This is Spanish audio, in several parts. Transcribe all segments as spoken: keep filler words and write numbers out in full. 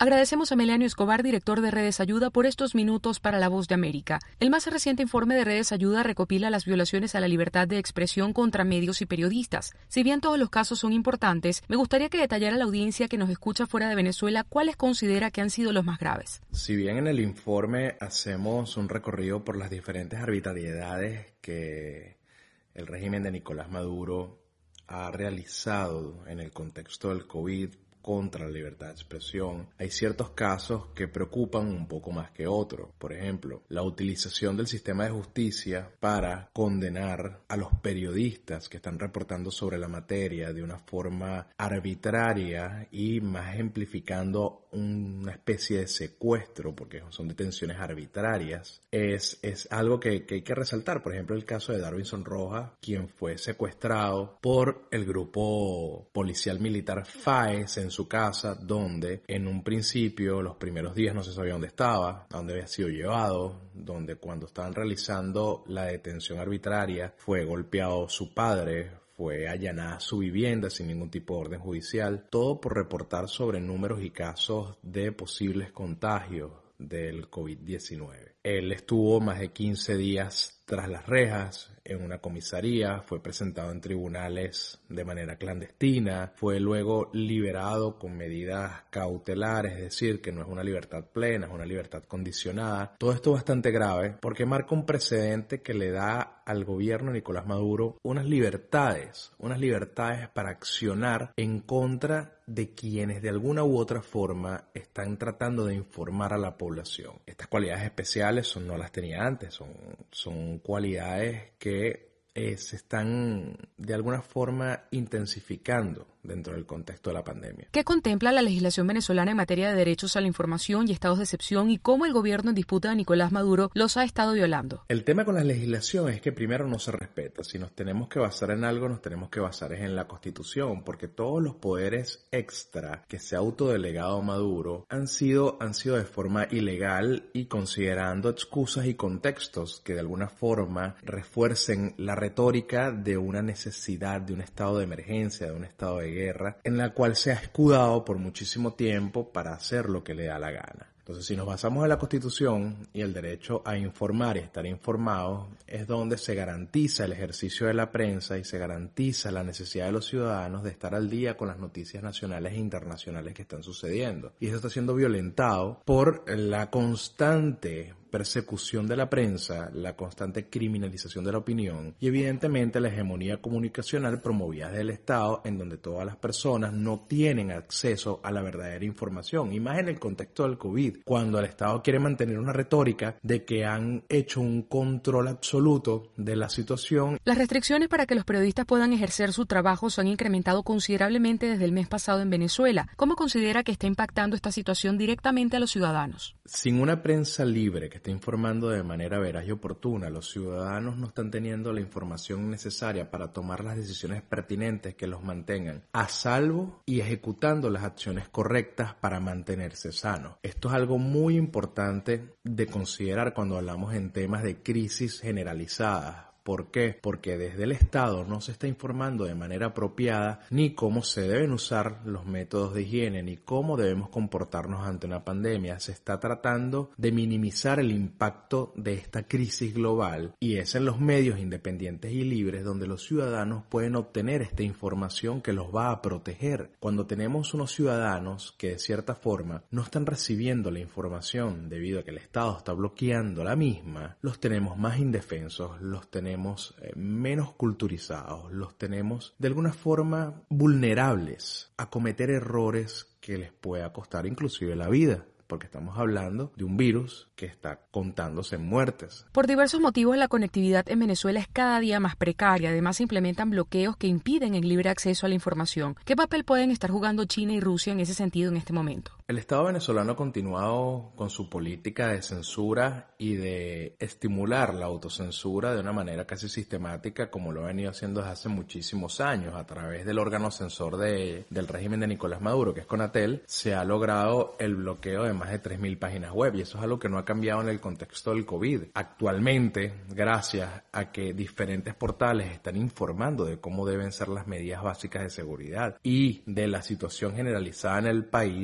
Agradecemos a Melanio Escobar, director de Redes Ayuda, por estos minutos para La Voz de América. El más reciente informe de Redes Ayuda recopila las violaciones a la libertad de expresión contra medios y periodistas. Si bien todos los casos son importantes, me gustaría que detallara a la audiencia que nos escucha fuera de Venezuela cuáles considera que han sido los más graves. Si bien en el informe hacemos un recorrido por las diferentes arbitrariedades que el régimen de Nicolás Maduro ha realizado en el contexto del COVID contra la libertad de expresión, hay ciertos casos que preocupan un poco más que otros. Por ejemplo, la utilización del sistema de justicia para condenar a los periodistas que están reportando sobre la materia de una forma arbitraria y más ejemplificando una especie de secuestro, porque son detenciones arbitrarias, es, es algo que, que hay que resaltar. Por ejemplo, el caso de Darwinson Rojas, quien fue secuestrado por el grupo policial militar FAES en su casa, donde en un principio, los primeros días no se sabía dónde estaba, a dónde había sido llevado, donde cuando estaban realizando la detención arbitraria fue golpeado su padre, fue allanada su vivienda sin ningún tipo de orden judicial, todo por reportar sobre números y casos de posibles contagios del COVID diecinueve. Él estuvo más de quince días tras las rejas en una comisaría, fue presentado en tribunales de manera clandestina, fue luego liberado con medidas cautelares, es decir, que no es una libertad plena, es una libertad condicionada. Todo esto es bastante grave porque marca un precedente que le da al gobierno de Nicolás Maduro unas libertades, unas libertades para accionar en contra de quienes de alguna u otra forma están tratando de informar a la población. Estas cualidades especiales son, no las tenía antes, son, son cualidades que eh, se están de alguna forma intensificando dentro del contexto de la pandemia. ¿Qué contempla la legislación venezolana en materia de derechos a la información y estados de excepción y cómo el gobierno en disputa de Nicolás Maduro los ha estado violando? El tema con la legislación es que primero no se respeta. Si nos tenemos que basar en algo, nos tenemos que basar en la Constitución, porque todos los poderes extra que se ha autodelegado Maduro han sido, han sido de forma ilegal y considerando excusas y contextos que de alguna forma refuercen la retórica de una necesidad, de un estado de emergencia, de un estado de guerra, en la cual se ha escudado por muchísimo tiempo para hacer lo que le da la gana. Entonces, si nos basamos en la Constitución y el derecho a informar y estar informados, es donde se garantiza el ejercicio de la prensa y se garantiza la necesidad de los ciudadanos de estar al día con las noticias nacionales e internacionales que están sucediendo. Y eso está siendo violentado por la constante persecución de la prensa, la constante criminalización de la opinión y evidentemente la hegemonía comunicacional promovida desde el Estado, en donde todas las personas no tienen acceso a la verdadera información, y más en el contexto del COVID, cuando el Estado quiere mantener una retórica de que han hecho un control absoluto de la situación. Las restricciones para que los periodistas puedan ejercer su trabajo se han incrementado considerablemente desde el mes pasado en Venezuela. ¿Cómo considera que está impactando esta situación directamente a los ciudadanos? Sin una prensa libre que está informando de manera veraz y oportuna, los ciudadanos no están teniendo la información necesaria para tomar las decisiones pertinentes que los mantengan a salvo y ejecutando las acciones correctas para mantenerse sanos. Esto es algo muy importante de considerar cuando hablamos en temas de crisis generalizadas. ¿Por qué? Porque desde el Estado no se está informando de manera apropiada ni cómo se deben usar los métodos de higiene, ni cómo debemos comportarnos ante una pandemia. Se está tratando de minimizar el impacto de esta crisis global y es en los medios independientes y libres donde los ciudadanos pueden obtener esta información que los va a proteger. Cuando tenemos unos ciudadanos que de cierta forma no están recibiendo la información debido a que el Estado está bloqueando la misma, los tenemos más indefensos, los tenemos menos culturizados, los tenemos de alguna forma vulnerables a cometer errores que les pueda costar inclusive la vida, porque estamos hablando de un virus que está contándose en muertes. Por diversos motivos, la conectividad en Venezuela es cada día más precaria. Además, se implementan bloqueos que impiden el libre acceso a la información. ¿Qué papel pueden estar jugando China y Rusia en ese sentido en este momento? El Estado venezolano ha continuado con su política de censura y de estimular la autocensura de una manera casi sistemática, como lo ha venido haciendo desde hace muchísimos años. A través del órgano censor de, del régimen de Nicolás Maduro, que es CONATEL, se ha logrado el bloqueo de más de tres mil páginas web, y eso es algo que no ha cambiado en el contexto del COVID. Actualmente, gracias a que diferentes portales están informando de cómo deben ser las medidas básicas de seguridad y de la situación generalizada en el país, se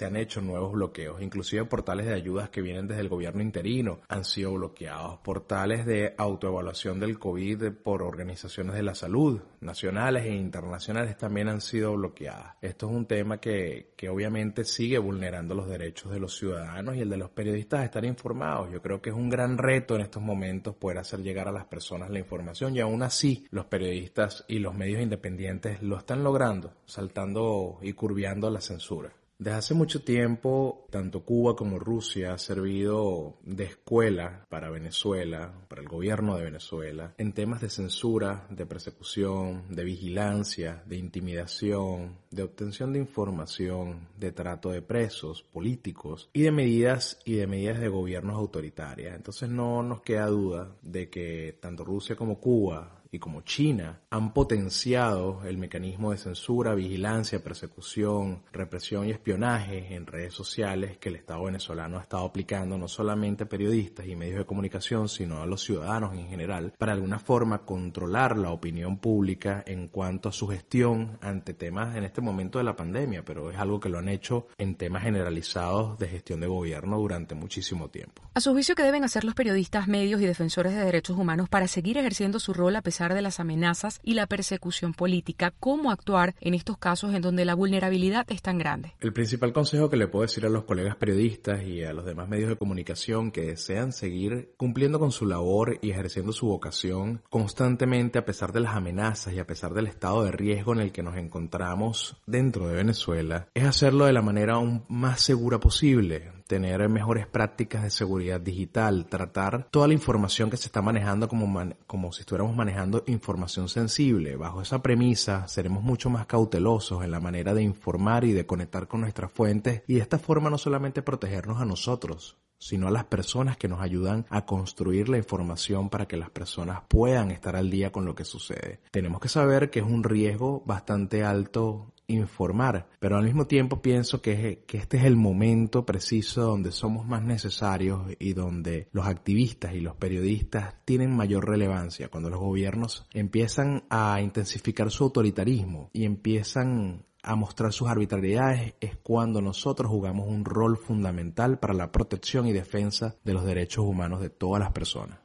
han hecho nuevos bloqueos, inclusive portales de ayudas que vienen desde el gobierno interino han sido bloqueados, portales de autoevaluación del COVID por organizaciones de la salud nacionales e internacionales también han sido bloqueadas. Esto es un tema que, que obviamente sigue vulnerando los derechos de los ciudadanos y el de los periodistas a estar informados. Yo creo que es un gran reto en estos momentos poder hacer llegar a las personas la información, y aún así los periodistas y los medios independientes lo están logrando, saltando y curviando la censura. Desde hace mucho tiempo, tanto Cuba como Rusia ha servido de escuela para Venezuela, para el gobierno de Venezuela, en temas de censura, de persecución, de vigilancia, de intimidación, de obtención de información, de trato de presos políticos y de medidas y de medidas de gobiernos autoritarias. Entonces no nos queda duda de que tanto Rusia como Cuba y como China han potenciado el mecanismo de censura, vigilancia, persecución, represión y espionaje en redes sociales que el Estado venezolano ha estado aplicando no solamente a periodistas y medios de comunicación, sino a los ciudadanos en general, para de alguna forma controlar la opinión pública en cuanto a su gestión ante temas en este momento de la pandemia, pero es algo que lo han hecho en temas generalizados de gestión de gobierno durante muchísimo tiempo. A su juicio, ¿qué deben hacer los periodistas, medios y defensores de derechos humanos para seguir ejerciendo su rol a pesar de las amenazas y la persecución política? ¿Cómo actuar en estos casos en donde la vulnerabilidad es tan grande? El principal consejo que le puedo decir a los colegas periodistas y a los demás medios de comunicación que desean seguir cumpliendo con su labor y ejerciendo su vocación constantemente a pesar de las amenazas y a pesar del estado de riesgo en el que nos encontramos dentro de Venezuela, es hacerlo de la manera aún más segura posible, tener mejores prácticas de seguridad digital, tratar toda la información que se está manejando como, man- como si estuviéramos manejando información sensible. Bajo esa premisa, seremos mucho más cautelosos en la manera de informar y de conectar con nuestras fuentes, y de esta forma no solamente protegernos a nosotros, sino a las personas que nos ayudan a construir la información para que las personas puedan estar al día con lo que sucede. Tenemos que saber que es un riesgo bastante alto informar, pero al mismo tiempo pienso que, que este es el momento preciso donde somos más necesarios y donde los activistas y los periodistas tienen mayor relevancia, cuando los gobiernos empiezan a intensificar su autoritarismo y empiezan a mostrar sus arbitrariedades, es cuando nosotros jugamos un rol fundamental para la protección y defensa de los derechos humanos de todas las personas.